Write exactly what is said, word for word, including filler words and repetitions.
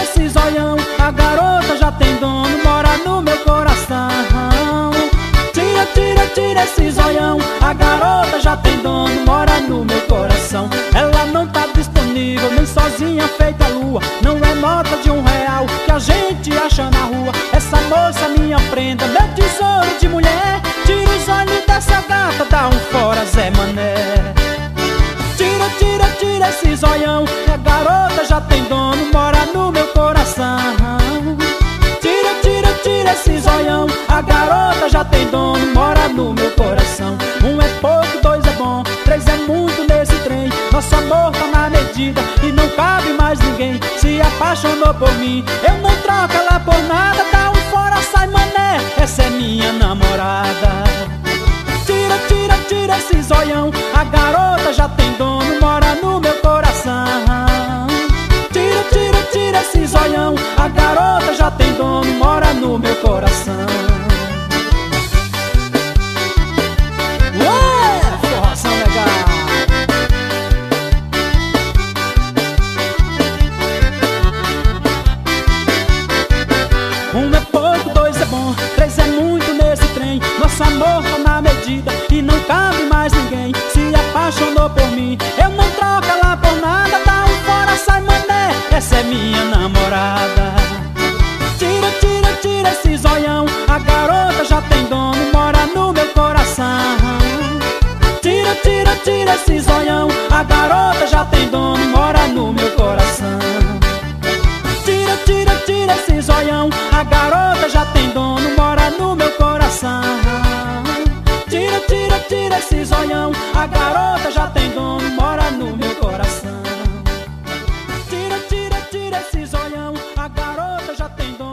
esse zoião, a garota já tem dono, mora no meu coração. Tira, tira, tira esse zoião, a garota já tem dono, mora no meu coração. Ela não tá disponível, nem sozinha feita lua. Não é nota de um real que a gente acha na rua. Essa moça minha prenda, meu tesouro de mulher. Tira os olhos dessa gata, dá um fora Zé Mané. Tira, tira, tira esse zoião, a garota já tem dono, mora no meu coração. Tira, tira, tira esse zoião, a garota já tem dono, mora no meu coração. Um é pouco, dois é bom, três é muito nesse trem. Nosso amor tá na medida e não cabe mais ninguém. Se apaixonou por mim, eu não troco ela por nada. Dá um fora, sai mané, essa é minha namorada. Tira, tira, tira esse zoião, a garota já tem dono, mora no meu coração. Tira, tira, tira esse zoião, a garota já tem dono, mora no meu coração. Ué, forração legal. Um é pouco, dois é bom, três é muito nesse trem. Nosso amor tá na medida e não cabe mais ninguém. Se apaixonou por mim, eu não troco ela por nada. Dá um fora, sai mané, essa é minha namorada. Tira, tira, tira esse zoião, a garota já tem dono, mora no meu coração. Tira, tira, tira esse zoião, a garota já tem dono, mora no meu coração. Tira, tira, tira esse zoião, a garota já tem dono, mora no meu coração. Tira, tira, tira esse zoião, a garota já tem dono, mora no meu coração. Tira, tira, tira esse zoião, a garota já tem dono.